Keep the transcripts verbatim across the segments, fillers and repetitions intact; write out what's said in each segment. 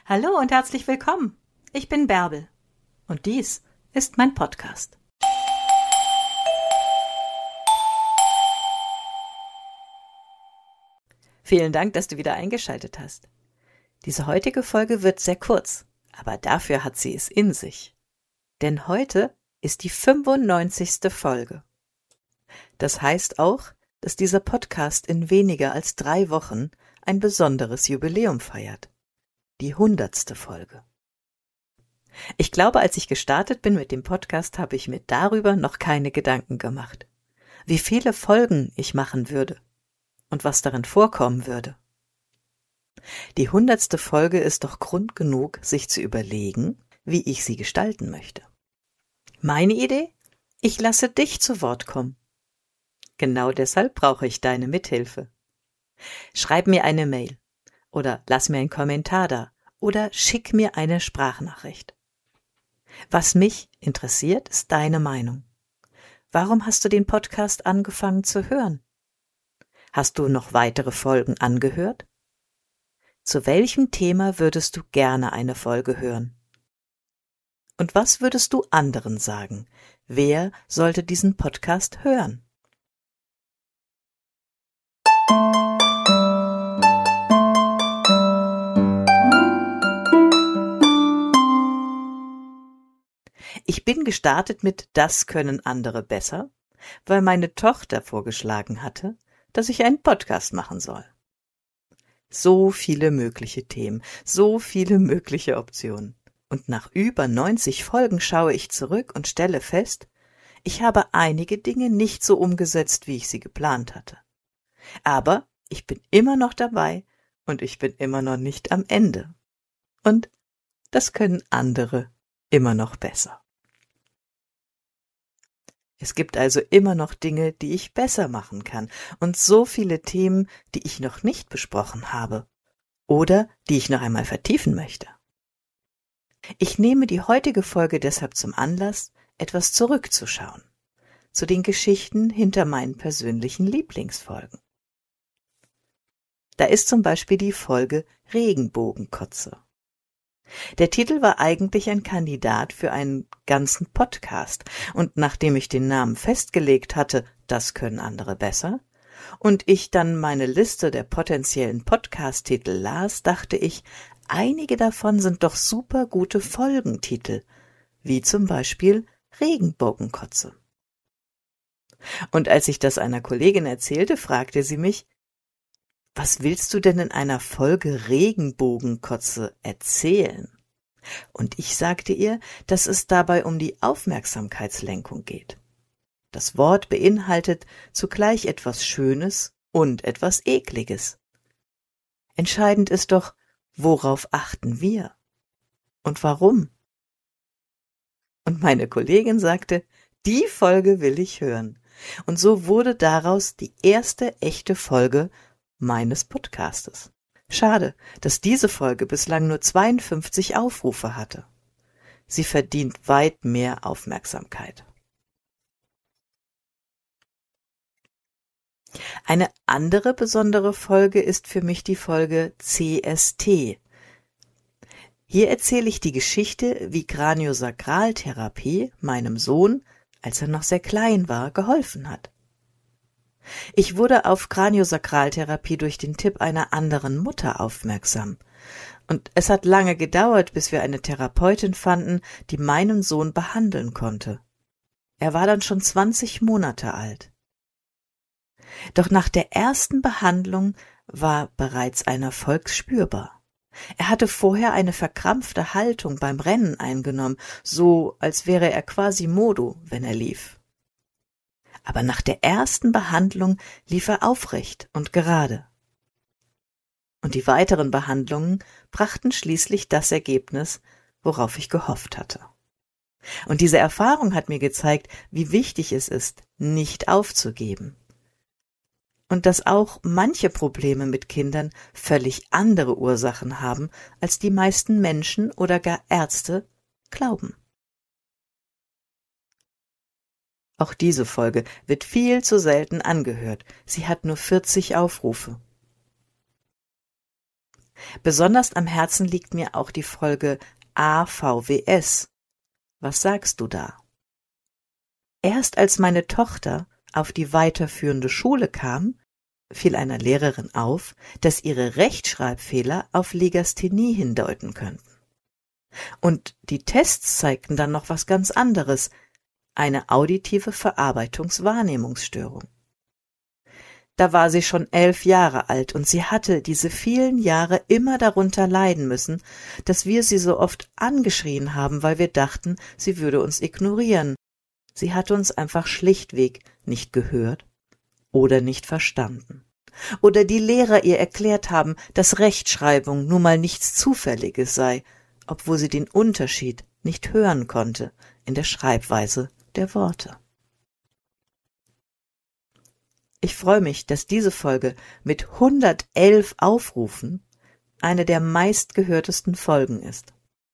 Hallo und herzlich willkommen. Ich bin Bärbel und dies ist mein Podcast. Vielen Dank, dass du wieder eingeschaltet hast. Diese heutige Folge wird sehr kurz, aber dafür hat sie es in sich. Denn heute ist die fünfundneunzigste Folge. Das heißt auch, dass dieser Podcast in weniger als drei Wochen ein besonderes Jubiläum feiert. Die hundertste Folge. Ich glaube, als ich gestartet bin mit dem Podcast, habe ich mir darüber noch keine Gedanken gemacht. Wie viele Folgen ich machen würde und was darin vorkommen würde. Die hundertste Folge ist doch Grund genug, sich zu überlegen, wie ich sie gestalten möchte. Meine Idee? Ich lasse dich zu Wort kommen. Genau deshalb brauche ich deine Mithilfe. Schreib mir eine Mail oder lass mir einen Kommentar da oder schick mir eine Sprachnachricht. Was mich interessiert, ist deine Meinung. Warum hast du den Podcast angefangen zu hören? Hast du noch weitere Folgen angehört? Zu welchem Thema würdest du gerne eine Folge hören? Und was würdest du anderen sagen? Wer sollte diesen Podcast hören? Ich bin gestartet mit Das können andere besser, weil meine Tochter vorgeschlagen hatte, dass ich einen Podcast machen soll. So viele mögliche Themen, so viele mögliche Optionen. Und nach über neunzig Folgen schaue ich zurück und stelle fest, ich habe einige Dinge nicht so umgesetzt, wie ich sie geplant hatte. Aber ich bin immer noch dabei und ich bin immer noch nicht am Ende. Und das können andere immer noch besser. Es gibt also immer noch Dinge, die ich besser machen kann und so viele Themen, die ich noch nicht besprochen habe oder die ich noch einmal vertiefen möchte. Ich nehme die heutige Folge deshalb zum Anlass, etwas zurückzuschauen, zu den Geschichten hinter meinen persönlichen Lieblingsfolgen. Da ist zum Beispiel die Folge Regenbogenkotze. Der Titel war eigentlich ein Kandidat für einen ganzen Podcast, und nachdem ich den Namen festgelegt hatte, das können andere besser, und ich dann meine Liste der potenziellen Podcast-Titel las, dachte ich, einige davon sind doch super gute Folgentitel, wie zum Beispiel Regenbogenkotze. Und als ich das einer Kollegin erzählte, fragte sie mich, was willst du denn in einer Folge Regenbogenkotze erzählen? Und ich sagte ihr, dass es dabei um die Aufmerksamkeitslenkung geht. Das Wort beinhaltet zugleich etwas Schönes und etwas Ekliges. Entscheidend ist doch, worauf achten wir? Und warum? Und meine Kollegin sagte, die Folge will ich hören. Und so wurde daraus die erste echte Folge meines Podcastes. Schade, dass diese Folge bislang nur zweiundfünfzig Aufrufe hatte. Sie verdient weit mehr Aufmerksamkeit. Eine andere besondere Folge ist für mich die Folge C S T. Hier erzähle ich die Geschichte, wie Kraniosakraltherapie meinem Sohn, als er noch sehr klein war, geholfen hat. Ich wurde auf Kraniosakraltherapie durch den Tipp einer anderen Mutter aufmerksam. Und es hat lange gedauert, bis wir eine Therapeutin fanden, die meinen Sohn behandeln konnte. Er war dann schon zwanzig Monate alt. Doch nach der ersten Behandlung war bereits ein Erfolg spürbar. Er hatte vorher eine verkrampfte Haltung beim Rennen eingenommen, so als wäre er Quasimodo, wenn er lief. Aber nach der ersten Behandlung lief er aufrecht und gerade. Und die weiteren Behandlungen brachten schließlich das Ergebnis, worauf ich gehofft hatte. Und diese Erfahrung hat mir gezeigt, wie wichtig es ist, nicht aufzugeben. Und dass auch manche Probleme mit Kindern völlig andere Ursachen haben, als die meisten Menschen oder gar Ärzte glauben. Auch diese Folge wird viel zu selten angehört. Sie hat nur vierzig Aufrufe. Besonders am Herzen liegt mir auch die Folge A V W S. Was sagst du da? Erst als meine Tochter auf die weiterführende Schule kam, fiel einer Lehrerin auf, dass ihre Rechtschreibfehler auf Legasthenie hindeuten könnten. Und die Tests zeigten dann noch was ganz anderes, eine auditive Verarbeitungs-Wahrnehmungsstörung. Da war sie schon elf Jahre alt und sie hatte diese vielen Jahre immer darunter leiden müssen, dass wir sie so oft angeschrien haben, weil wir dachten, sie würde uns ignorieren. Sie hatte uns einfach schlichtweg nicht gehört oder nicht verstanden. Oder die Lehrer ihr erklärt haben, dass Rechtschreibung nun mal nichts Zufälliges sei, obwohl sie den Unterschied nicht hören konnte in der Schreibweise der Worte. Ich freue mich, dass diese Folge mit hundertelf Aufrufen eine der meistgehörtesten Folgen ist.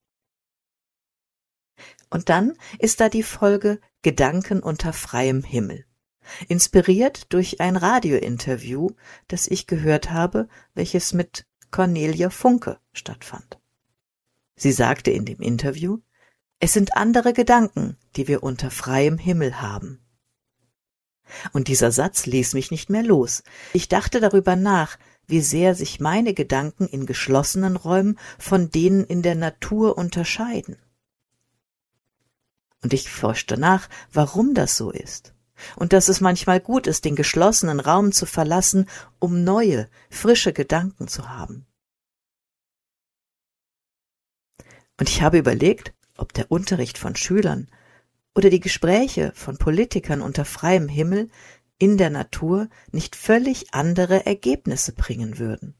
Und dann ist da die Folge Gedanken unter freiem Himmel, inspiriert durch ein Radiointerview, das ich gehört habe, welches mit Cornelia Funke stattfand. Sie sagte in dem Interview, es sind andere Gedanken, die wir unter freiem Himmel haben. Und dieser Satz ließ mich nicht mehr los. Ich dachte darüber nach, wie sehr sich meine Gedanken in geschlossenen Räumen von denen in der Natur unterscheiden. Und ich forschte nach, warum das so ist. Und dass es manchmal gut ist, den geschlossenen Raum zu verlassen, um neue, frische Gedanken zu haben. Und ich habe überlegt, ob der Unterricht von Schülern oder die Gespräche von Politikern unter freiem Himmel in der Natur nicht völlig andere Ergebnisse bringen würden.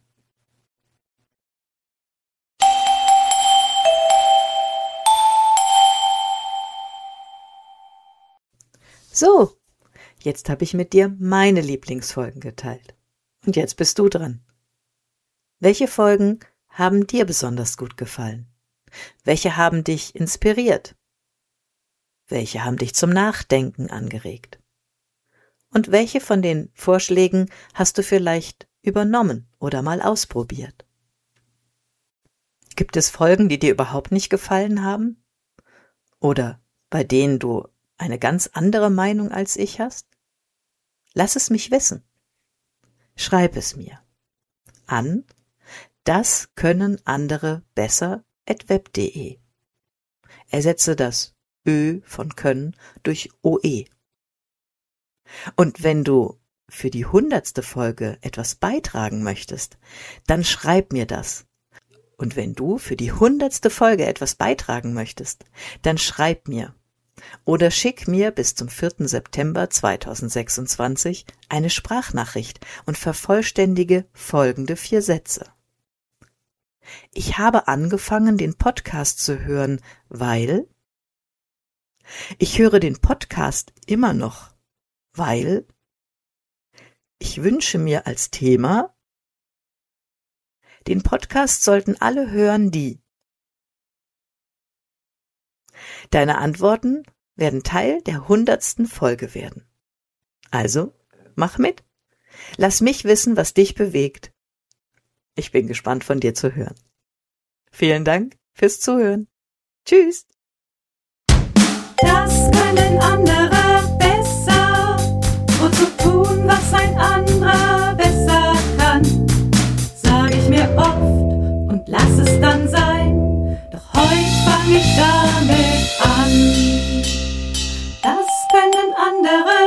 So, jetzt habe ich mit dir meine Lieblingsfolgen geteilt. Und jetzt bist du dran. Welche Folgen haben dir besonders gut gefallen? Welche haben dich inspiriert? Welche haben dich zum Nachdenken angeregt? Und welche von den Vorschlägen hast du vielleicht übernommen oder mal ausprobiert? Gibt es Folgen, die dir überhaupt nicht gefallen haben? Oder bei denen du eine ganz andere Meinung als ich hast? Lass es mich wissen. Schreib es mir an das können andere besser at web punkt de. Ersetze das Ö von können durch O E. Und wenn du für die hundertste Folge etwas beitragen möchtest, dann schreib mir das. Und wenn du für die hundertste Folge etwas beitragen möchtest, dann schreib mir oder schick mir bis zum vierten September zweitausendsechsundzwanzig eine Sprachnachricht und vervollständige folgende vier Sätze. Ich habe angefangen, den Podcast zu hören, weil ich höre den Podcast immer noch, weil ich wünsche mir als Thema, den Podcast sollten alle hören, die. Deine Antworten werden Teil der hundertsten Folge werden. Also, mach mit. Lass mich wissen, was dich bewegt. Ich bin gespannt, von dir zu hören. Vielen Dank fürs Zuhören. Tschüss. Das können andere besser. Wozu tun, was ein anderer besser kann? Sag ich mir oft und lass es dann sein. Doch heute fang ich damit an. Das können andere